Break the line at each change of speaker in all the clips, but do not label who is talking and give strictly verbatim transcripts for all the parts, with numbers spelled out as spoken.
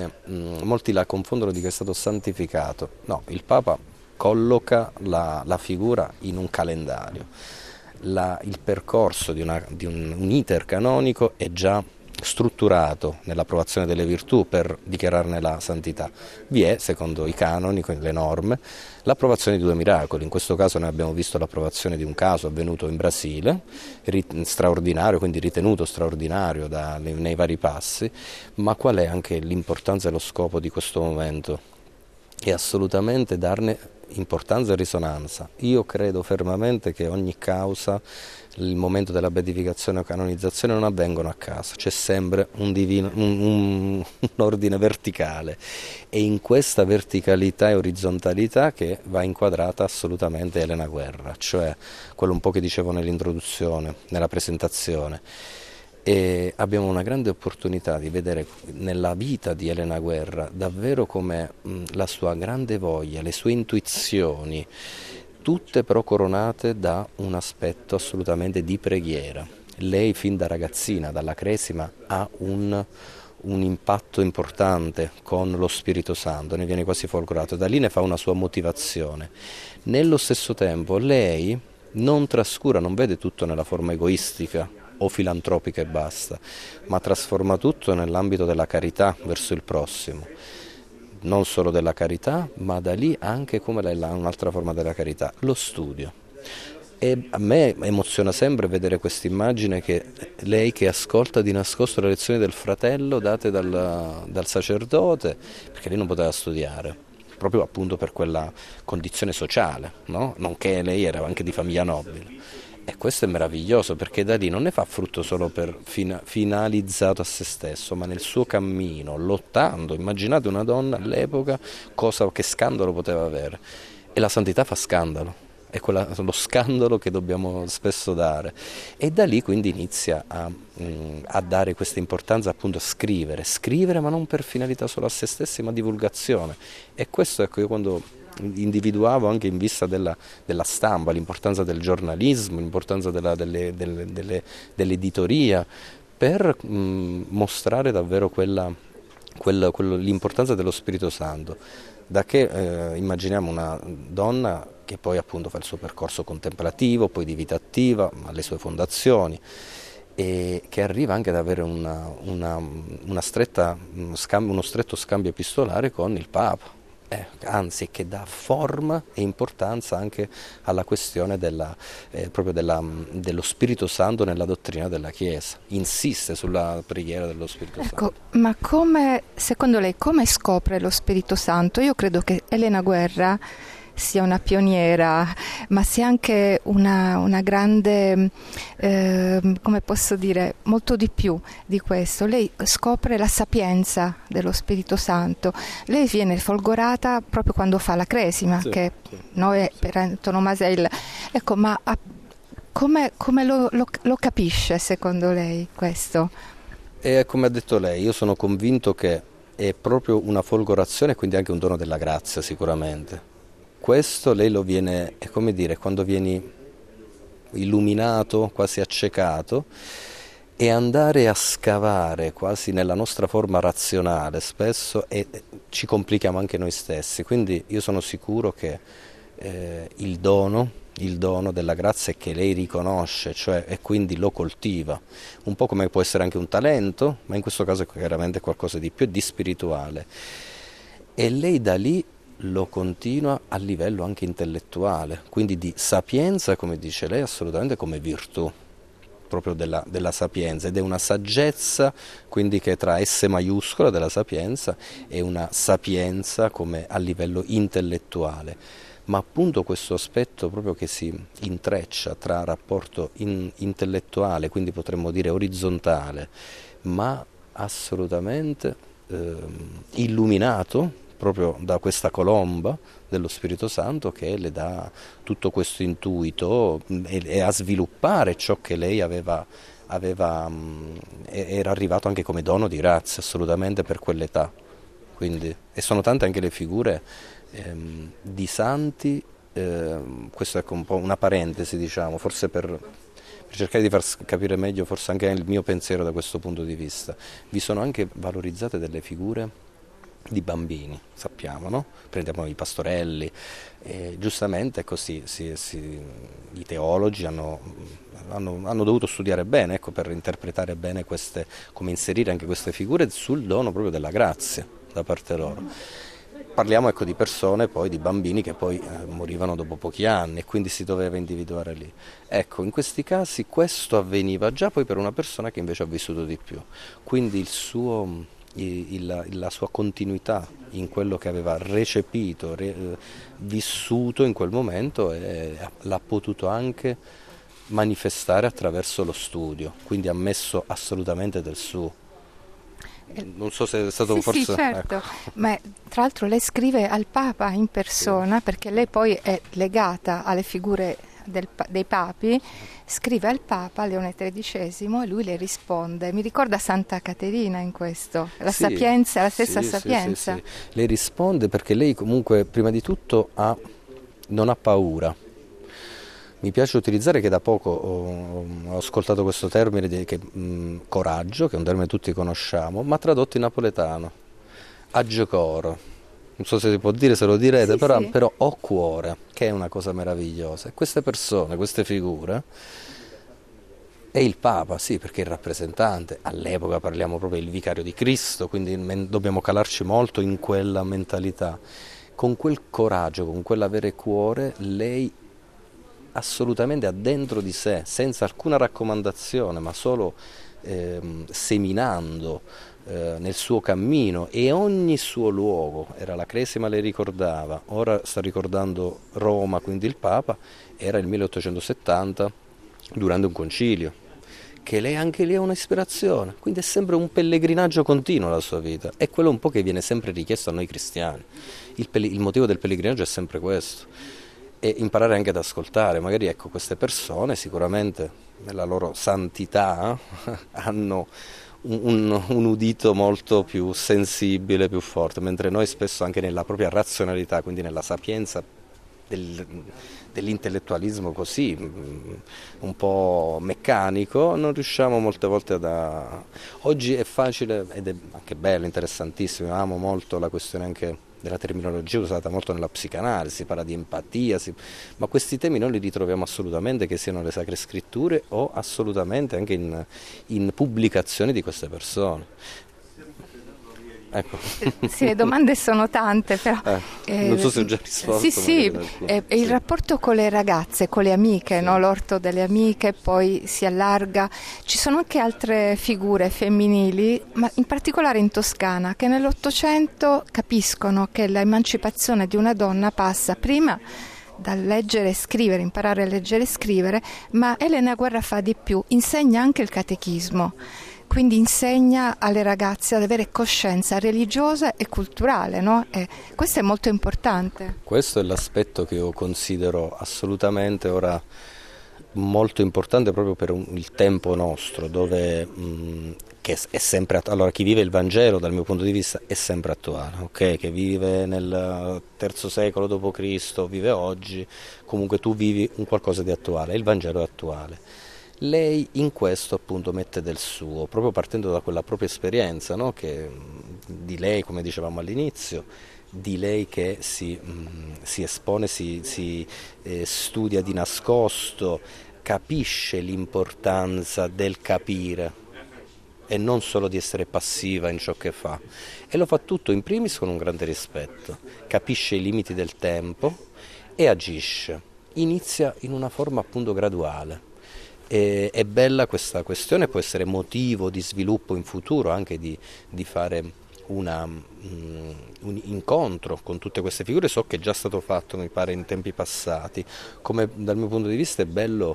mh, molti la confondono di che è stato santificato. No, il Papa colloca la, la figura in un calendario. La- il percorso di, una- di un, un iter canonico è già strutturato nell'approvazione delle virtù per dichiararne la santità. Vi è, secondo i canoni, quindi le norme, l'approvazione di due miracoli. In questo caso noi abbiamo visto l'approvazione di un caso avvenuto in Brasile, rit- straordinario, quindi ritenuto straordinario da- nei, nei vari passi, ma qual è anche l'importanza e lo scopo di questo momento? È assolutamente darne importanza e risonanza. Io credo fermamente che ogni causa, il momento della beatificazione o canonizzazione non avvengono a caso, c'è sempre un, divino, un, un, un ordine verticale e in questa verticalità e orizzontalità che va inquadrata assolutamente Elena Guerra, cioè quello un po' che dicevo nell'introduzione, nella presentazione. E abbiamo una grande opportunità di vedere nella vita di Elena Guerra davvero come mh, la sua grande voglia, le sue intuizioni, tutte però coronate da un aspetto assolutamente di preghiera. Lei fin da ragazzina, dalla Cresima, ha un, un impatto importante con lo Spirito Santo, ne viene quasi folgorato, da lì ne fa una sua motivazione. Nello stesso tempo lei non trascura, non vede tutto nella forma egoistica o filantropica e basta, ma trasforma tutto nell'ambito della carità verso il prossimo. Non solo della carità, ma da lì anche come un'altra forma della carità, lo studio. E a me emoziona sempre vedere questa immagine che lei che ascolta di nascosto le lezioni del fratello date dal, dal sacerdote, perché lei non poteva studiare, proprio appunto per quella condizione sociale, no? Nonché lei era anche di famiglia nobile. E questo è meraviglioso perché da lì non ne fa frutto solo per fina, finalizzato a se stesso, ma nel suo cammino, lottando. Immaginate una donna all'epoca, cosa, che scandalo poteva avere. E la santità fa scandalo, è quella, lo scandalo che dobbiamo spesso dare. E da lì quindi inizia a, mh, a dare questa importanza appunto a scrivere, scrivere ma non per finalità solo a se stessi, ma divulgazione. E questo ecco io quando individuavo anche in vista della, della stampa, l'importanza del giornalismo, l'importanza della, delle, delle, delle, dell'editoria, per mh, mostrare davvero quella, quella, quello, l'importanza dello Spirito Santo. Da che eh, immaginiamo una donna che poi appunto fa il suo percorso contemplativo, poi di vita attiva, alle sue fondazioni, e che arriva anche ad avere una, una, una stretta, uno stretto scambio epistolare con il Papa. Eh, anzi che dà forma e importanza anche alla questione della, eh, proprio della, dello Spirito Santo nella dottrina della Chiesa, insiste sulla preghiera dello Spirito
Ecco,
Santo.
ma come, secondo lei, come scopre lo Spirito Santo? Io credo che Elena Guerra sia una pioniera, ma sia anche una, una grande, eh, come posso dire, molto di più di questo. Lei scopre la sapienza dello Spirito Santo. Lei viene folgorata proprio quando fa la Cresima,
Sì,
che
sì,
noi
sì.
per antonomasia è il... Ecco, ma a- come, come lo, lo, lo capisce secondo lei questo?
E come ha detto lei, io sono convinto che è proprio una folgorazione e quindi anche un dono della grazia sicuramente. Questo lei lo viene, è come dire, quando vieni illuminato, quasi accecato, e andare a scavare quasi nella nostra forma razionale spesso e ci complichiamo anche noi stessi. Quindi io sono sicuro che eh, il dono, il dono della grazia è che lei riconosce, cioè, e quindi lo coltiva, un po' come può essere anche un talento, ma in questo caso è chiaramente qualcosa di più di spirituale. E lei da lì lo continua a livello anche intellettuale, quindi di sapienza, come dice lei, assolutamente come virtù proprio della, della sapienza, ed è una saggezza quindi che è tra S maiuscola della sapienza e una sapienza come a livello intellettuale, ma appunto questo aspetto proprio che si intreccia tra rapporto in, intellettuale, quindi potremmo dire orizzontale, ma assolutamente ehm, illuminato proprio da questa colomba dello Spirito Santo che le dà tutto questo intuito mh, e, e a sviluppare ciò che lei aveva, aveva, mh, e- era arrivato anche come dono di grazia assolutamente per quell'età. Quindi, e sono tante anche le figure ehm, di santi, ehm, questo è un po' una parentesi diciamo, forse per, per cercare di far s- capire meglio forse anche il mio pensiero da questo punto di vista. Vi sono anche valorizzate delle figure di bambini, sappiamo, no? Prendiamo i pastorelli, e giustamente è così, si, si, i teologi hanno, hanno, hanno dovuto studiare bene, ecco, per interpretare bene queste, come inserire anche queste figure sul dono proprio della grazia da parte loro. Parliamo, ecco, di persone, poi di bambini che poi eh, morivano dopo pochi anni e quindi si doveva individuare lì. Ecco, in questi casi questo avveniva già poi per una persona che invece ha vissuto di più, quindi il suo, il, il, la sua continuità in quello che aveva recepito, re, vissuto in quel momento e l'ha potuto anche manifestare attraverso lo studio, quindi ha messo assolutamente del suo. Non so se è stato
sì,
forse...
sì, certo,
ecco.
ma tra l'altro lei scrive al Papa in persona, sì, perché lei poi è legata alle figure del, dei papi, scrive al Papa Leone tredicesimo e lui le risponde. Mi ricorda Santa Caterina in questo, la
sì,
sapienza, la stessa
sì,
sapienza.
Sì, sì, sì. Le risponde perché lei comunque prima di tutto ha, non ha paura. Mi piace utilizzare, che da poco ho, ho ascoltato questo termine di che, mh, coraggio, che è un termine che tutti conosciamo, ma tradotto in napoletano, agio coro. Non so se si può dire, se lo direte,
Sì,
però,
sì.
però ho cuore, che è una cosa meravigliosa. E queste persone, queste figure, e il Papa, sì, perché è il rappresentante, all'epoca parliamo proprio del vicario di Cristo, quindi men- dobbiamo calarci molto in quella mentalità. Con quel coraggio, con quell'avere cuore, lei assolutamente ha dentro di sé, senza alcuna raccomandazione, ma solo ehm, seminando eh, nel suo cammino e ogni suo luogo, era la Cresima, le ricordava, ora sta ricordando Roma, quindi il Papa, era il milleottocentosettanta durante un concilio, che lei anche lì è un'ispirazione, quindi è sempre un pellegrinaggio continuo la sua vita, è quello un po' che viene sempre richiesto a noi cristiani, il, pe- il motivo del pellegrinaggio è sempre questo. E imparare anche ad ascoltare, magari ecco, queste persone sicuramente nella loro santità hanno un, un, un udito molto più sensibile, più forte, mentre noi spesso anche nella propria razionalità, quindi nella sapienza del, dell'intellettualismo così un po' meccanico, non riusciamo molte volte ad... A... Oggi è facile ed è anche bello, interessantissimo, amo molto la questione anche della terminologia usata molto nella psicanalisi, si parla di empatia, si... ma questi temi non li ritroviamo assolutamente, che siano le Sacre Scritture o assolutamente anche in, in pubblicazioni di queste persone. Ecco.
Sì, le domande sono tante, però...
Eh,
eh,
non so se ho già risposto.
Sì, sì, eh, il
sì.
rapporto con le ragazze, con le amiche,
sì.
no? L'orto delle amiche poi si allarga. Ci sono anche altre figure femminili, ma in particolare in Toscana, che nell'Ottocento capiscono che l'emancipazione di una donna passa prima dal leggere e scrivere, imparare a leggere e scrivere, ma Elena Guerra fa di più, insegna anche il catechismo. Quindi insegna alle ragazze ad avere coscienza religiosa e culturale, no? E questo è molto importante.
Questo è l'aspetto che io considero assolutamente ora molto importante proprio per un, il tempo nostro, dove mh, che è sempre attuale. Allora, chi vive il Vangelo dal mio punto di vista è sempre attuale, ok? Che vive nel terzo secolo dopo Cristo, vive oggi, comunque tu vivi un qualcosa di attuale, il Vangelo è attuale. Lei in questo appunto mette del suo, proprio partendo da quella propria esperienza, no? Che, di lei, come dicevamo all'inizio, di lei che si, mh, si espone, si, si eh, studia di nascosto, capisce l'importanza del capire e non solo di essere passiva in ciò che fa. E lo fa tutto in primis con un grande rispetto, capisce i limiti del tempo e agisce. Inizia in una forma appunto graduale. E, è bella questa questione, può essere motivo di sviluppo in futuro, anche di, di fare una, um, un incontro con tutte queste figure. So che è già stato fatto, mi pare, in tempi passati. Come dal mio punto di vista è bello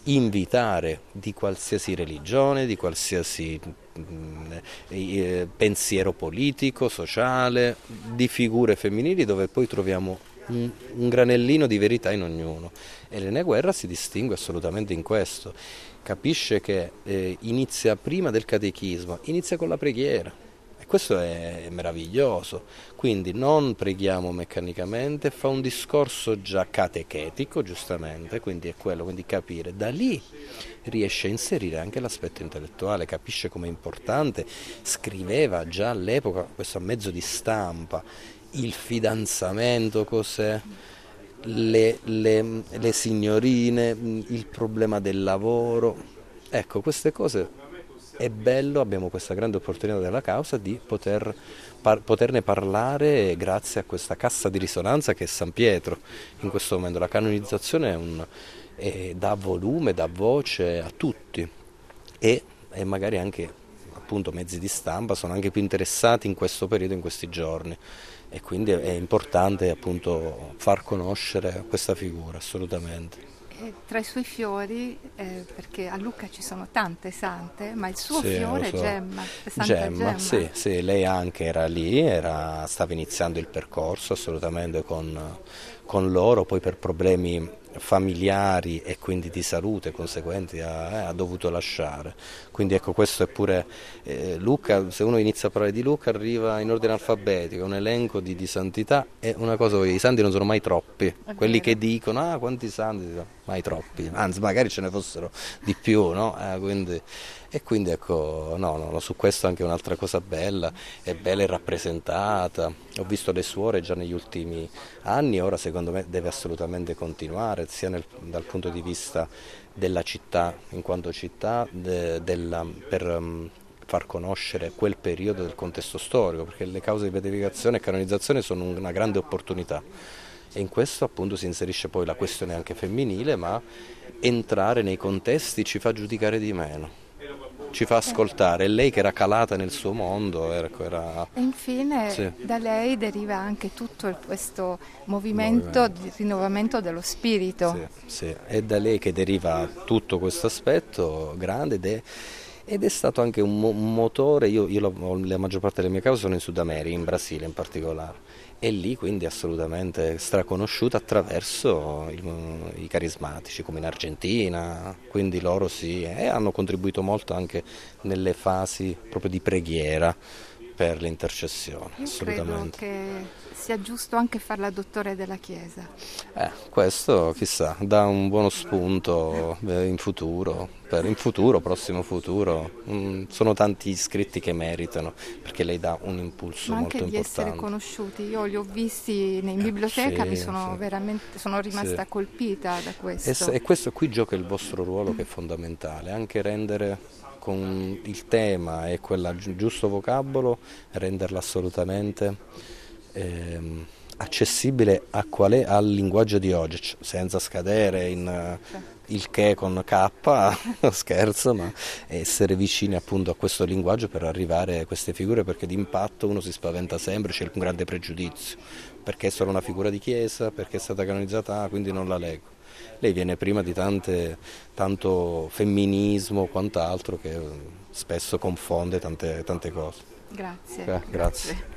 invitare di qualsiasi religione, di qualsiasi mh, eh, pensiero politico, sociale, di figure femminili, dove poi troviamo un, un granellino di verità in ognuno. Elena Guerra si distingue assolutamente in questo, capisce che eh, inizia prima del catechismo, inizia con la preghiera. questo è meraviglioso, quindi non preghiamo meccanicamente, fa un discorso già catechetico, giustamente, quindi è quello, quindi capire, da lì riesce a inserire anche l'aspetto intellettuale, capisce com'è importante, scriveva già all'epoca, questo a mezzo di stampa, il fidanzamento cos'è, le, le, le signorine, il problema del lavoro, ecco queste cose. È bello, abbiamo questa grande opportunità della causa di poter, par, poterne parlare grazie a questa cassa di risonanza che è San Pietro in questo momento. La canonizzazione è un, è, dà volume, dà voce a tutti e, e magari anche appunto mezzi di stampa sono anche più interessati in questo periodo, in questi giorni e quindi è importante appunto far conoscere questa figura assolutamente.
E tra i suoi fiori, eh, perché a Lucca ci sono tante sante, ma il suo
Sì,
fiore
lo
è
so.
Gemma, è Santa
Gemma,
Gemma.
sì, sì, lei anche era lì, era, stava iniziando il percorso assolutamente con, con loro, poi per problemi familiari e quindi di salute conseguenti ha, eh, ha dovuto lasciare. Quindi ecco questo è pure eh, Lucca, se uno inizia a parlare di Lucca arriva in ordine alfabetico, un elenco di, di santità e una cosa, i santi non sono mai troppi,
È
quelli
vero.
che dicono ah quanti santi, mai troppi, anzi magari ce ne fossero di più, no? Eh, quindi, e quindi ecco, no, no, su questo anche un'altra cosa bella, è bella e rappresentata, ho visto le suore già negli ultimi anni, ora secondo me deve assolutamente continuare, sia nel, dal punto di vista della città, in quanto città, de, della, per um, far conoscere quel periodo del contesto storico, perché le cause di beatificazione e canonizzazione sono una grande opportunità. E in questo appunto si inserisce poi la questione anche femminile, ma entrare nei contesti ci fa giudicare di meno, ci fa ascoltare. E lei che era calata nel suo mondo, ecco, era...
E infine
Sì.
da lei deriva anche tutto il- questo movimento, movimento di rinnovamento dello spirito.
Sì, sì. È da lei che deriva tutto questo aspetto grande ed è, ed è stato anche un, mo- un motore, io, io la, la maggior parte delle mie cause sono in Sud America, in Brasile in particolare, e lì quindi assolutamente straconosciuta attraverso il, i carismatici come in Argentina, quindi loro sì, e hanno contribuito molto anche nelle fasi proprio di preghiera per l'intercessione,
Io credo
assolutamente.
che sia giusto anche farla dottore della Chiesa.
Eh, questo chissà, dà un buono spunto eh, in futuro, per in futuro, prossimo futuro, mm, sono tanti iscritti che meritano, perché lei dà un impulso
Ma
molto
anche di essere
importante.
conosciuti. Io li ho visti in biblioteca,
Sì,
mi sono
sì,
veramente, sono rimasta
sì.
colpita da
E, s-
questo.
e questo qui gioca il vostro ruolo che è fondamentale, anche rendere con il tema e quel gi- giusto vocabolo, renderla assolutamente ehm, accessibile a qual è, al linguaggio di oggi, c- senza scadere in eh, il che con K, scherzo, ma essere vicini appunto a questo linguaggio per arrivare a queste figure, perché d'impatto uno si spaventa sempre, c'è un grande pregiudizio, perché è solo una figura di chiesa, perché è stata canonizzata, ah, quindi non la leggo. Lei viene prima di tante, tanto femminismo o quant'altro che spesso confonde tante, tante cose.
Grazie.
Eh, grazie.